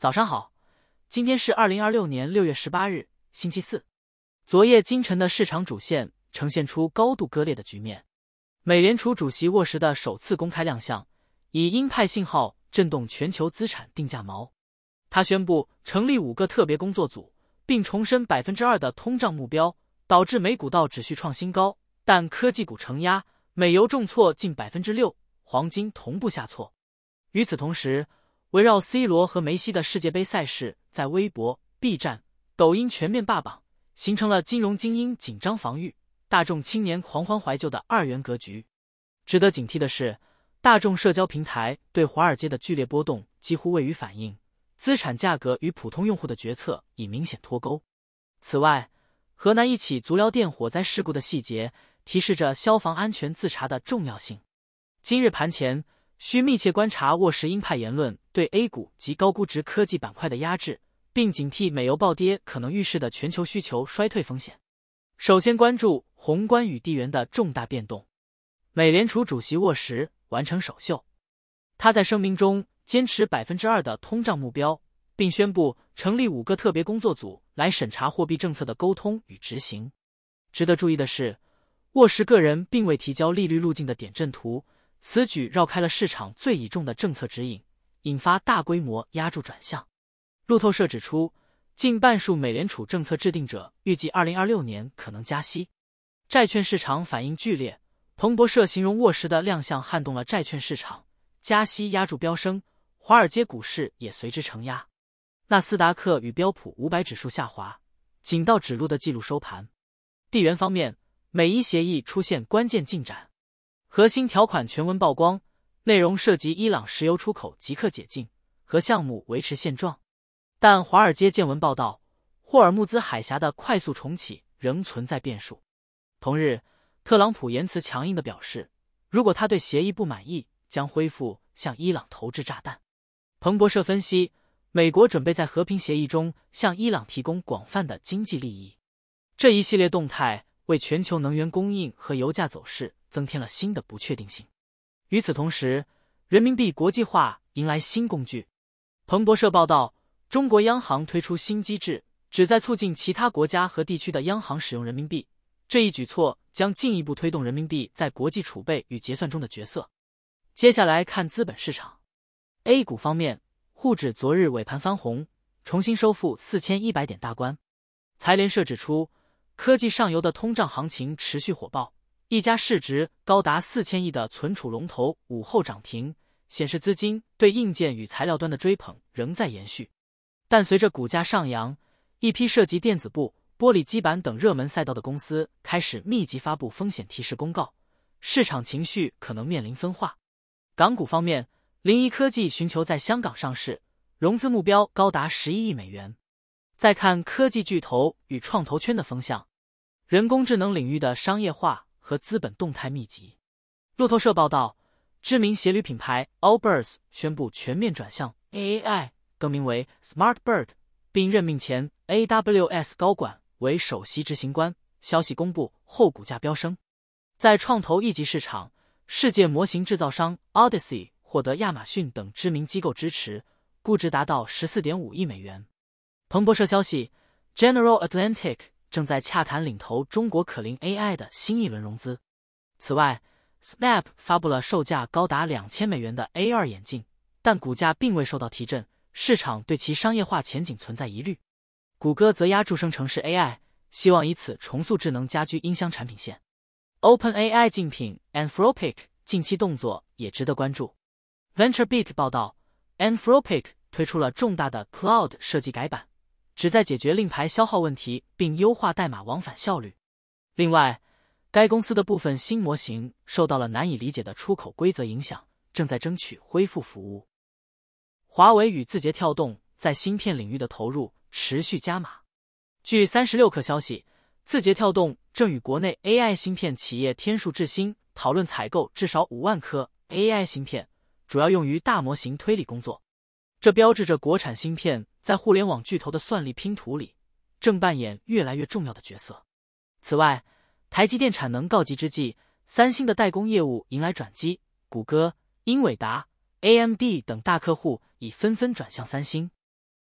早上好，今天是2026年6月18日，星期四。昨夜今晨的市场主线呈现出高度割裂的局面。美联储主席沃什的首次公开亮相，以鹰派信号震动全球资产定价锚。他宣布成立5个特别工作组，并重申2%的通胀目标，导致美股道指续创新高，但科技股承压，美油重挫近6%，黄金同步下挫。与此同时，围绕 C 罗和梅西的世界杯赛事在微博、B 站、抖音全面霸榜，形成了金融精英紧张防御、大众青年狂欢怀旧的二元格局。值得警惕的是，大众社交平台对华尔街的剧烈波动几乎未予反应，资产价格与普通用户的决策已明显脱钩。此外，河南一起足疗店火灾事故的细节提示着消防安全自查的重要性。今日盘前，需密切观察沃什鹰派言论对 A 股及高估值科技板块的压制，并警惕美油暴跌可能预示的全球需求衰退风险。首先关注宏观与地缘的重大变动。美联储主席沃什完成首秀，他在声明中坚持2%的通胀目标，并宣布成立5个特别工作组来审查货币政策的沟通与执行。值得注意的是，沃什个人并未提交利率路径的点阵图，此举绕开了市场最倚重的政策指引，引发大规模押注转向。路透社指出，近半数美联储政策制定者预计2026年可能加息，债券市场反应剧烈。彭博社形容沃什的亮相撼动了债券市场，加息押注飙升，华尔街股市也随之承压。纳斯达克与标普500指数下滑，仅到指路的记录收盘。地缘方面，美伊协议出现关键进展，核心条款全文曝光，内容涉及伊朗石油出口即刻解禁和项目维持现状。但华尔街见闻报道，霍尔木兹海峡的快速重启仍存在变数。同日，特朗普言辞强硬地表示，如果他对协议不满意，将恢复向伊朗投掷炸弹。彭博社分析，美国准备在和平协议中向伊朗提供广泛的经济利益。这一系列动态为全球能源供应和油价走势增添了新的不确定性。与此同时，人民币国际化迎来新工具。彭博社报道，中国央行推出新机制，旨在促进其他国家和地区的央行使用人民币。这一举措将进一步推动人民币在国际储备与结算中的角色。接下来看资本市场。A 股方面，沪指昨日尾盘翻红，重新收复4100点大关。财联社指出，科技上游的通胀行情持续火爆，一家市值高达4000亿的存储龙头午后涨停，显示资金对硬件与材料端的追捧仍在延续。但随着股价上扬，一批涉及电子部、玻璃基板等热门赛道的公司开始密集发布风险提示公告，市场情绪可能面临分化。港股方面，临沂科技寻求在香港上市，融资目标高达11亿美元。再看科技巨头与创投圈的风向，人工智能领域的商业化和资本动态密集。路透社报道，知名鞋履品牌 Allbirds 宣布全面转向 AI， 更名为 SmartBird， 并任命前 AWS 高管为首席执行官。消息公布后，股价飙升。在创投一级市场，世界模型制造商 Odyssey 获得亚马逊等知名机构支持，估值达到14.5亿美元。彭博社消息， General Atlantic 正在洽谈领投中国可伶 AI 的新一轮融资。此外， Snap 发布了售价高达2000美元的 AR 眼镜，但股价并未受到提振，市场对其商业化前景存在疑虑。谷歌则押注生成式 AI， 希望以此重塑智能家居音箱产品线。OpenAI 竞品 Anthropic 近期动作也值得关注。VentureBeat 报道， Anthropic 推出了重大的 Cloud 设计改版，旨在解决令牌消耗问题并优化代码往返效率。另外，该公司的部分新模型受到了难以理解的出口规则影响，正在争取恢复服务。华为与字节跳动在芯片领域的投入持续加码。据36氪消息，字节跳动正与国内 AI 芯片企业天数智新讨论采购至少5万颗 AI 芯片，主要用于大模型推理工作。这标志着国产芯片在互联网巨头的算力拼图里正扮演越来越重要的角色。此外，台积电产能告急之际，三星的代工业务迎来转机，谷歌、英伟达、AMD 等大客户已纷纷转向三星。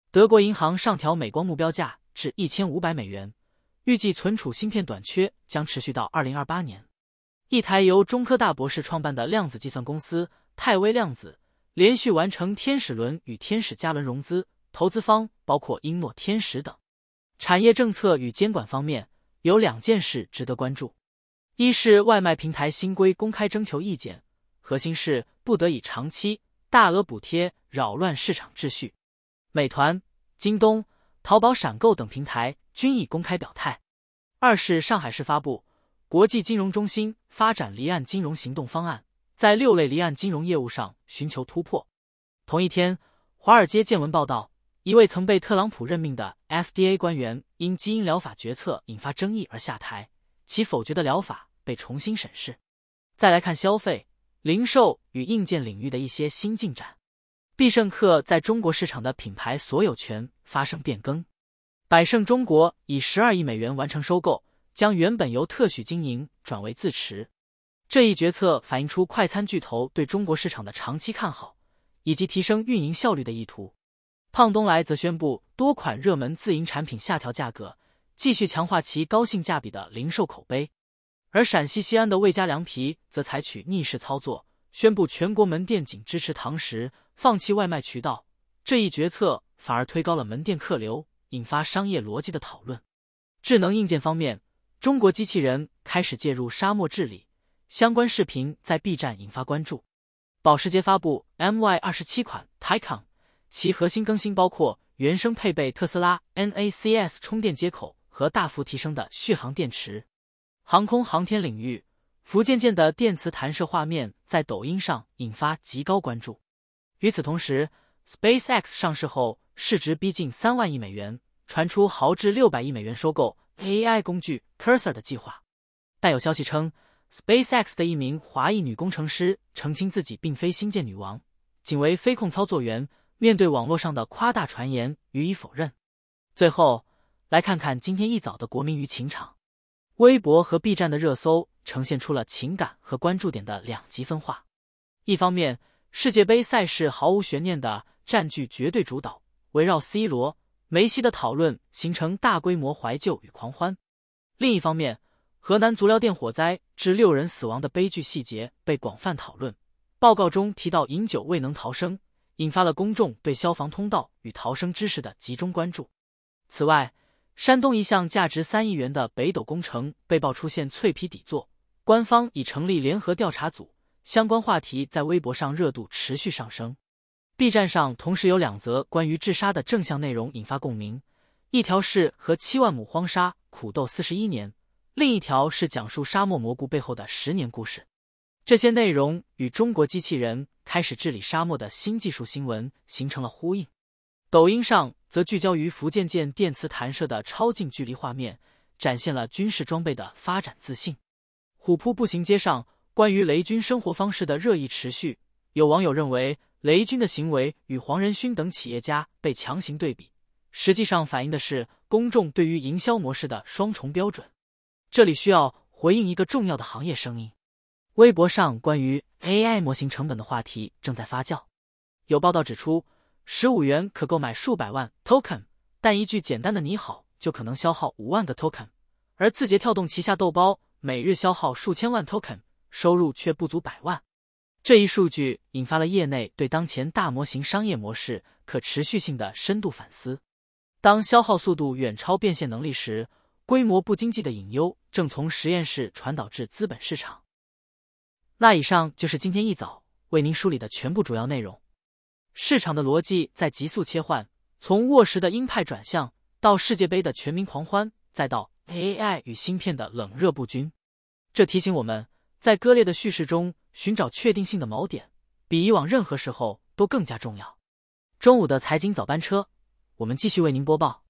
德国银行上调美光目标价至$1500，预计存储芯片短缺将持续到2028年。一台由中科大博士创办的量子计算公司泰微量子连续完成天使轮与天使加轮融资，投资方包括英诺天使等。产业政策与监管方面有2件事值得关注：一是外卖平台新规公开征求意见，核心是不得以长期大额补贴扰乱市场秩序。美团、京东、淘宝闪购等平台均已公开表态。二是上海市发布国际金融中心发展离岸金融行动方案，在6类离岸金融业务上寻求突破。同一天，华尔街见闻报道，一位曾被特朗普任命的 FDA 官员因基因疗法决策引发争议而下台，其否决的疗法被重新审视。再来看消费、零售与硬件领域的一些新进展。必胜客在中国市场的品牌所有权发生变更，百胜中国以12亿美元完成收购，将原本由特许经营转为自持。这一决策反映出快餐巨头对中国市场的长期看好，以及提升运营效率的意图。胖东来则宣布多款热门自营产品下调价格，继续强化其高性价比的零售口碑。而陕西西安的魏家凉皮则采取逆势操作，宣布全国门店仅支持堂食，放弃外卖渠道。这一决策反而推高了门店客流，引发商业逻辑的讨论。智能硬件方面，中国机器人开始介入沙漠治理，相关视频在 B 站引发关注。保时捷发布 MY27 款 Taycan， 其核心更新包括原生配备特斯拉 NACS 充电接口和大幅提升的续航电池。航空航天领域，福建舰的电磁弹射画面在抖音上引发极高关注。与此同时， SpaceX 上市后市值逼近3万亿美元，传出豪掷600亿美元收购 AI 工具 Cursor 的计划。但有消息称， SpaceX 的一名华裔女工程师澄清自己并非星舰女王，仅为飞控操作员，面对网络上的夸大传言予以否认。最后来看看今天一早的国民舆情场。微博和 B 站的热搜呈现出了情感和关注点的2极分化。一方面，世界杯赛事毫无悬念地占据绝对主导，围绕 C 罗、梅西的讨论形成大规模怀旧与狂欢。另一方面，河南足疗店火灾致6人死亡的悲剧细节被广泛讨论，报告中提到饮酒未能逃生，引发了公众对消防通道与逃生知识的集中关注。此外，山东一项价值3亿元的北斗工程被曝出现脆皮底座，官方已成立联合调查组，相关话题在微博上热度持续上升。B 站上同时有2则关于治沙的正向内容引发共鸣，一条是和7万亩荒沙苦斗41年，另一条是讲述沙漠蘑菇背后的10年故事。这些内容与中国机器人开始治理沙漠的新技术新闻形成了呼应。抖音上则聚焦于福建舰电磁弹射的超近距离画面，展现了军事装备的发展自信。虎扑步行街上关于雷军生活方式的热议持续，有网友认为雷军的行为与黄仁勋等企业家被强行对比，实际上反映的是公众对于营销模式的双重标准。这里需要回应一个重要的行业声音。微博上关于 AI 模型成本的话题正在发酵，有报道指出15元可购买数百万 token， 但一句简单的你好就可能消耗5万个 token， 而字节跳动旗下豆包每日消耗数千万 token， 收入却不足100万。这一数据引发了业内对当前大模型商业模式可持续性的深度反思。当消耗速度远超变现能力时，规模不经济的隐忧正从实验室传导至资本市场。那以上就是今天一早为您梳理的全部主要内容。市场的逻辑在急速切换，从沃什的鹰派转向，到世界杯的全民狂欢，再到 AI 与芯片的冷热不均。这提醒我们，在割裂的叙事中寻找确定性的锚点，比以往任何时候都更加重要。中午的财经早班车，我们继续为您播报。